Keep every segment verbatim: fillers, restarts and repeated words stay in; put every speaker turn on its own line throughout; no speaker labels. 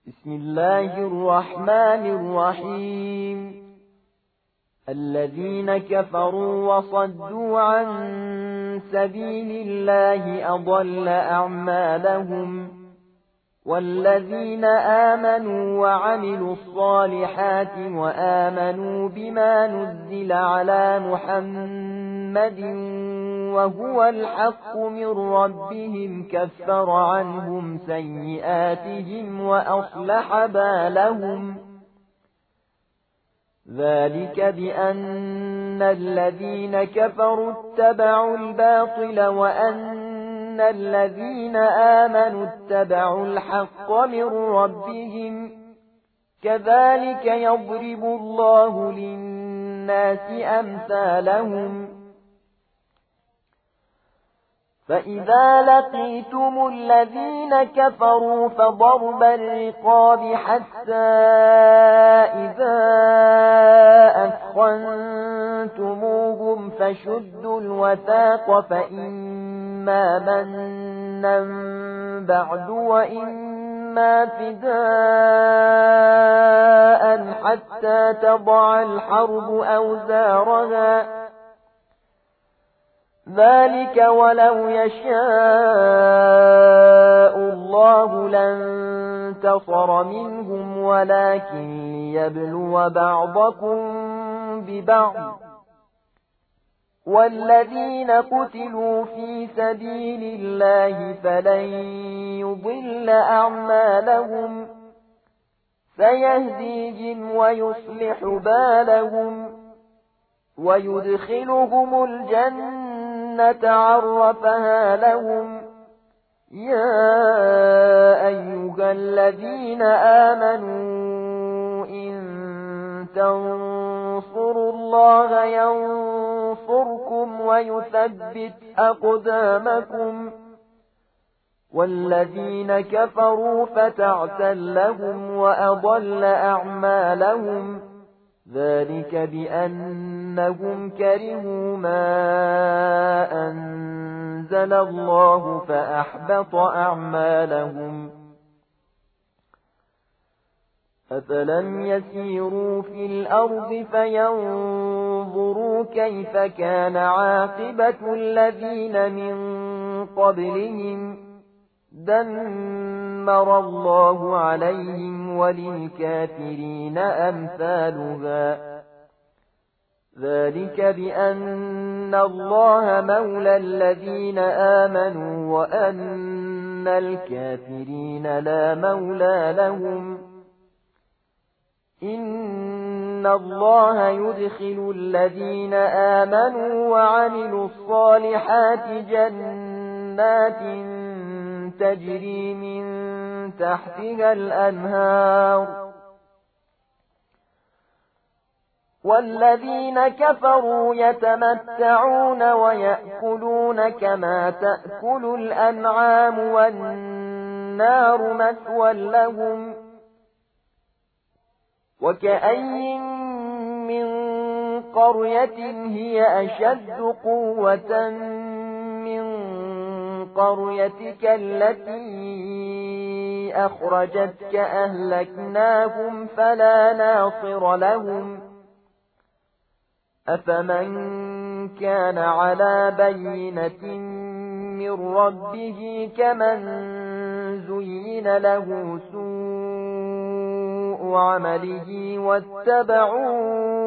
بسم الله الرحمن الرحيم. الذين كفروا وصدوا عن سبيل الله أضل أعمالهم، والذين آمنوا وعملوا الصالحات وآمنوا بما نزل على محمد وهو الحق من ربهم كفر عنهم سيئاتهم وأصلح بالهم. ذلك بأن الذين كفروا اتبعوا الباطل وأن الذين آمنوا اتبعوا الحق من ربهم، كذلك يضرب الله للناس أمثالهم. فإذا لقيتم الذين كفروا فضرب الرقاب حتى إذا أثخنتموهم فشدوا الوثاق، فإما منا بعد وإما فداء حتى تضع الحرب أوزارها. ذلك ولو يشاء الله لانتصر منهم ولكن ليبلو بعضكم ببعض. والذين قتلوا في سبيل الله فلن يضل أعمالهم، سيهديهم ويصلح بالهم ويدخلهم الجنة عرفها لهم. يا أيها الذين آمنوا إن تنصروا الله ينصركم ويثبت أقدامكم. والذين كفروا فتعسا لهم وأضل أعمالهم. ذلك بأنهم كرهوا ما أنزل الله فأحبط أعمالهم. أفلم يسيروا في الأرض فينظروا كيف كان عاقبة الذين من قبلهم، دمر الله عليهم وللكافرين أمثالها. ذلك بأن الله مولى الذين آمنوا وأن الكافرين لا مولى لهم. إن الله يدخل الذين آمنوا وعملوا الصالحات جنات تجري من تحتها الأنهار. والذين كفروا يتمتعون ويأكلون كما تأكل الأنعام والنار مثوى لهم. وكأي من قرية هي أشد قوة من قريتك التي أخرجتك أهلكناهم فلا ناصر لهم. أفمن كان على بينة من ربه كمن زين له سوء عمله واتبعوا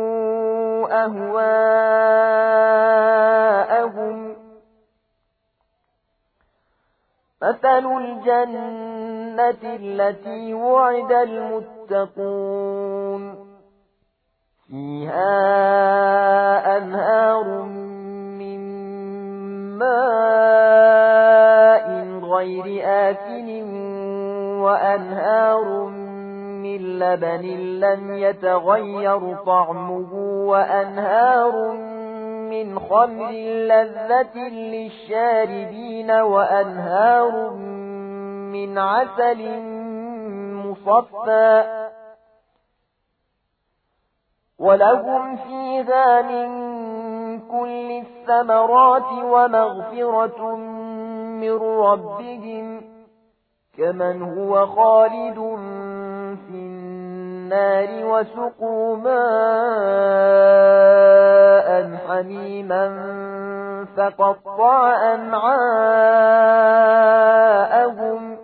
أهواءهم. مثل الجنة التي وعد المتقون فيها أنهار من ماء غير آسن وأنهار من لبن لم يتغير طعمه وأنهار من خمر لذة للشاربين وأنهار من عسل مصفى ولهم فيها من كل الثمرات ومغفرة من ربهم كمن هو خالد في النار وسقوا ماء حميما فقطع أمعاءهم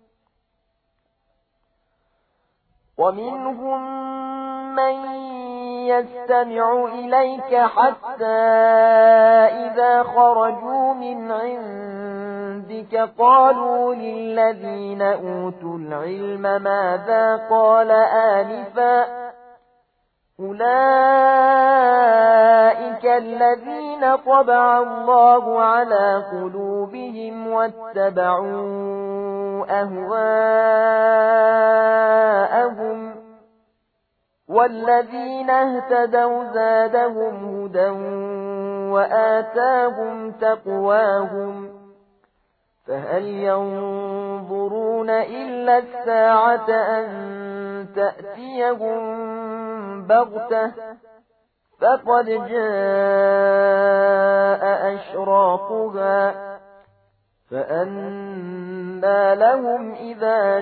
ومنهم من يستمع إليك حتى إذا خرجوا من عندك قالوا للذين أوتوا العلم ماذا قال آنفا أولئك الذين طبع الله على قلوبهم واتبعوا أهواءهم والذين اهتدوا زادهم هدى وآتاهم تقواهم فهل ينظرون إلا الساعة أن تأتيهم بغتة فقد جاء أشراطها فأنى لهم إذا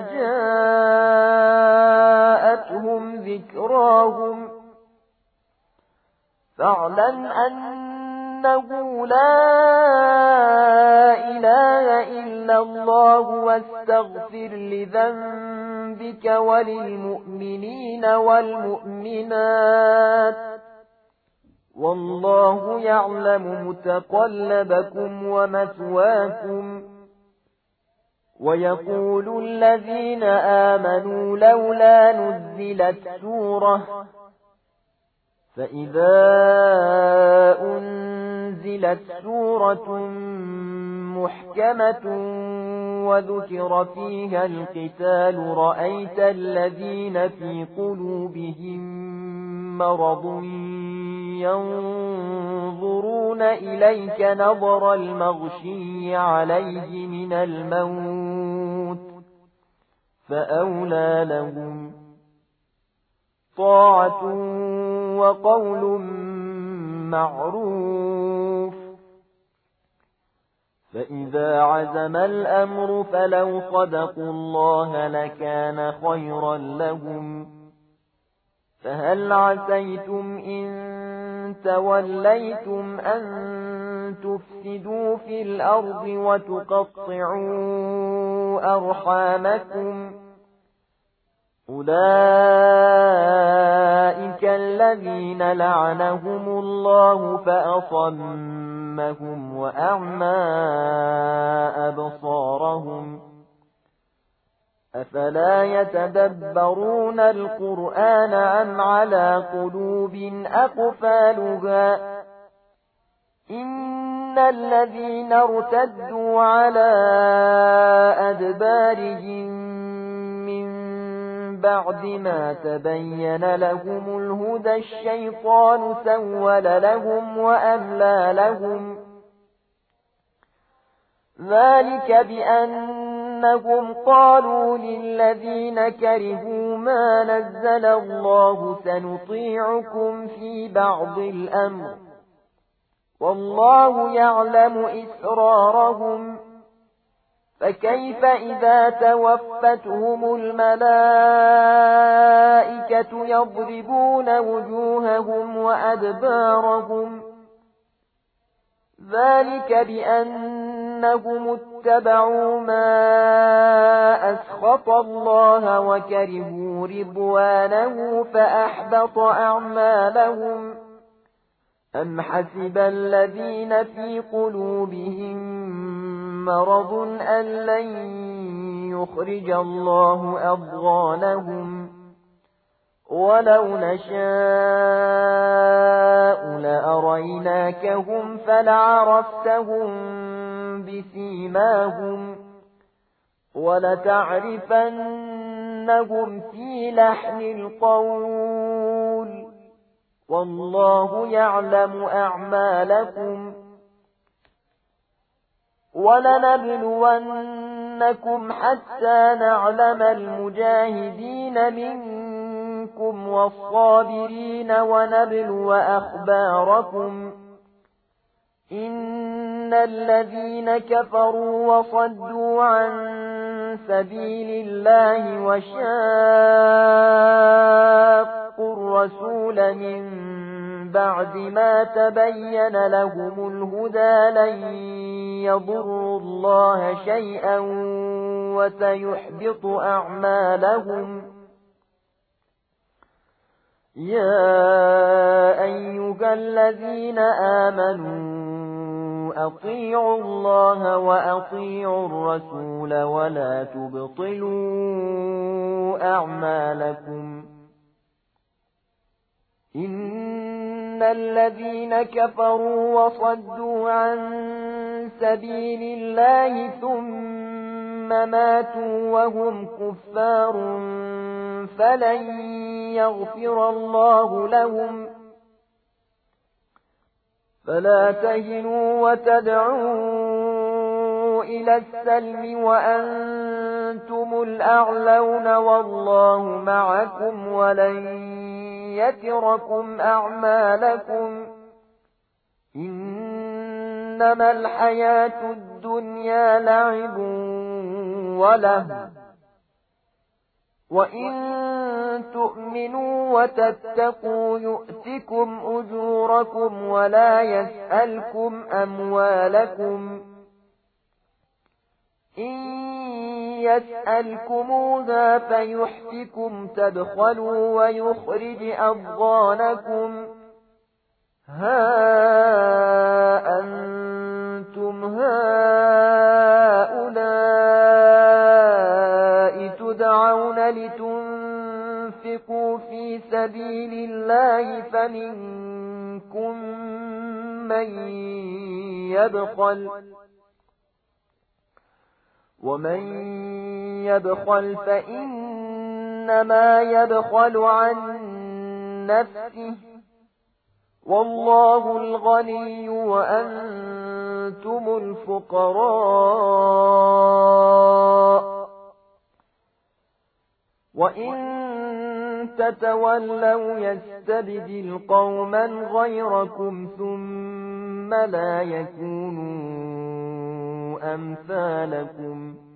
جاءتهم ذكراهم فاعلم أنه لا إله إلا الله واستغفر لذنبك وللمؤمنين والمؤمنات والله يعلم متقلبكم ومثواكم ويقول الذين آمنوا لولا نزلت سورة فإذا أنزلت سورة محكمة وذكر فيها القتال رأيت الذين في قلوبهم مرض ينظرون إليك نظر المغشي عليه من الموت فأولى لهم طاعة وقول معروف فإذا عزم الأمر فلو صدقوا الله لكان خيرا لهم فهل عسيتم إن توليتم أن تفسدوا في الأرض وتقطعوا أرحامكم أولئك الذين لعنهم الله فأصمهم وأعمى أبصارهم أفلا يتدبرون القرآن أم على قلوب أقفالها إن الذين ارتدوا على أدبارهم من بعد ما تبين لهم الهدى الشيطان سول لهم وأملى لهم ذلك بأنهم قالوا للذين كرهوا ما نزل الله سنطيعكم في بعض الأمر والله يعلم إسرارهم فكيف إذا توفتهم الملائكة يضربون وجوههم وأدبارهم ذلك بأنهم اتبعوا ما أسخط الله وكرهوا رضوانه فأحبط أعمالهم أم حسب الذين في قلوبهم مرض أن لن يخرج الله أضغانهم ولو نشاء لأريناكهم فلعرفتهم بسيماهم ولتعرفنهم في لحن القول والله يعلم أعمالكم ولنبلونكم حتى نعلم المجاهدين منكم والصابرين ونبلو أخباركم إن الذين كفروا وصدوا عن سبيل الله وشاقوا الرسول من بعد ما تبين لهم الهدى لن يضروا الله شيئا وسيحبط أعمالهم. يا أيها الذين آمنوا أطيعوا الله وأطيعوا الرسول ولا تبطلوا أعمالكم. إن الذين كفروا وصدوا عن سبيل الله ثم ماتوا وهم كفار فلن يغفر الله لهم. فلا تهنوا وتدعوا إلى السلم وأنتم الأعلون والله معكم ولن يتركم أعمالكم. إنما الحياة الدنيا لعب وله وإن تؤمنوا وتتقوا يؤتكم أجوركم ولا يسألكم أموالكم. إن يسألكموها فيحفكم تبخلوا ويخرج أضغانكم. ها أنتم هؤلاء تدعون لتنفقوا في سبيل الله فمنكم من يبخل ومن يبخل فإنما يبخل عن نفسه والله الغني وأنتم الفقراء. وإن تتولوا يستبدل قوما غيركم ثم لا يكونوا أمثالكم.